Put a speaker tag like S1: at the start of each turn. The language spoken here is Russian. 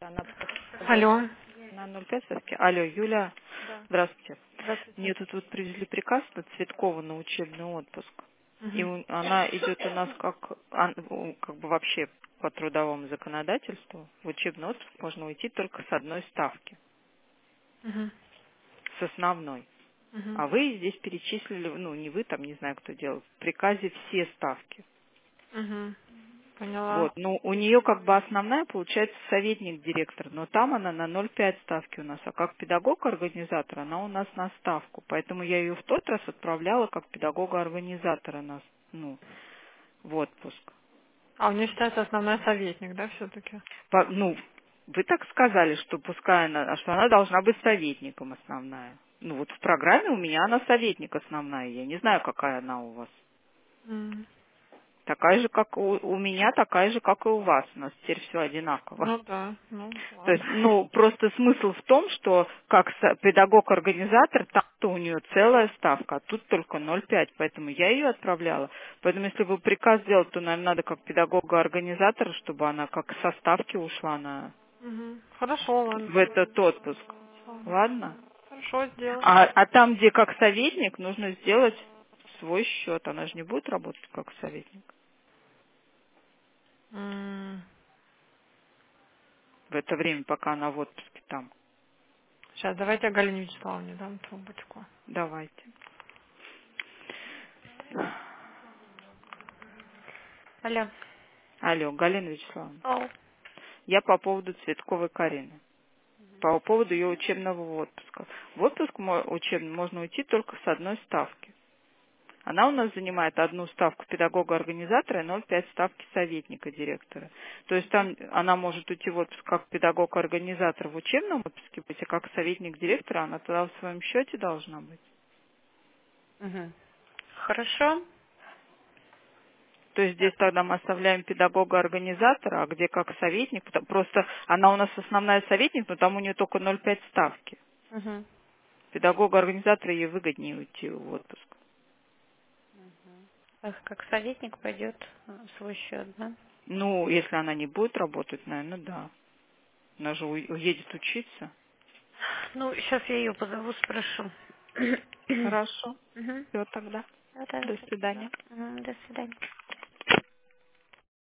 S1: Она
S2: Алло.
S1: на 0,5 ставки. Алло, Юля,
S2: Да.
S1: здравствуйте.
S2: Здравствуйте.
S1: Мне тут привезли приказ на Цветкова на учебный отпуск. И
S2: Мгм.
S1: она идет у нас как бы вообще по трудовому законодательству. В учебный отпуск можно уйти только с одной ставки,
S2: Мгм.
S1: с основной.
S2: Мгм.
S1: А вы здесь перечислили, не вы там, не знаю, кто делал, в приказе все ставки.
S2: Мгм. Поняла.
S1: Вот, ну, у нее как бы основная получается советник директора, но там она на 0,5 ставки у нас, а как педагог-организатор она у нас на ставку. Поэтому я ее в тот раз отправляла как педагога-организатора в отпуск.
S2: А у нее считается основной советник, да, все-таки?
S1: Ну, вы так сказали, что пускай что она должна быть советником основная. Ну вот в программе у меня она советник основная, я не знаю, какая она у вас. Такая же, как у меня, такая же, как и у вас. У нас теперь все одинаково.
S2: Ну да, ну
S1: То есть,
S2: ладно.
S1: просто смысл в том, что как педагог-организатор, там-то у нее целая ставка, а тут только 0,5, поэтому я ее отправляла. Поэтому, если вы приказ сделать, то, наверное, надо как педагога-организатора, чтобы она как со ставки ушла
S2: Мгм. Хорошо, ладно,
S1: в этот
S2: сделаю.
S1: отпуск.
S2: Ладно.
S1: Ладно?
S2: Хорошо, сделаю.
S1: А там, где как советник, нужно сделать свой счет. Она же не будет работать как советник в это время, пока она в отпуске там.
S2: Сейчас, давайте я Галине Вячеславовне дам трубочку.
S1: Давайте.
S2: Алло.
S1: Алло, Галина Вячеславовна.
S2: Ау.
S1: Я по поводу Цветковой Карины. По поводу ее учебного отпуска. В отпуск учебный можно уйти только с одной ставки. Она у нас занимает одну ставку педагога-организатора и 0,5 ставки советника директора. То есть там она может уйти в отпуск как педагог-организатор в учебном отпуске быть, а как советник директора она тогда в своем счете должна быть.
S2: Мгм. Хорошо.
S1: То есть здесь
S2: Так.
S1: тогда мы оставляем педагога-организатора, а где как советник. Просто она у нас основная советник, но там у нее только 0,5 ставки.
S2: Мгм.
S1: Педагога-организатора ей выгоднее уйти в отпуск.
S2: Как советник пойдет в свой счет, да?
S1: Ну, если она не будет работать, наверное, да. Она же уедет учиться.
S2: Ну, сейчас я ее позову, спрошу.
S1: Хорошо.
S2: Мгм.
S1: Все тогда.
S2: Да, да,
S1: До
S2: да.
S1: свидания.
S2: Мгм, до свидания.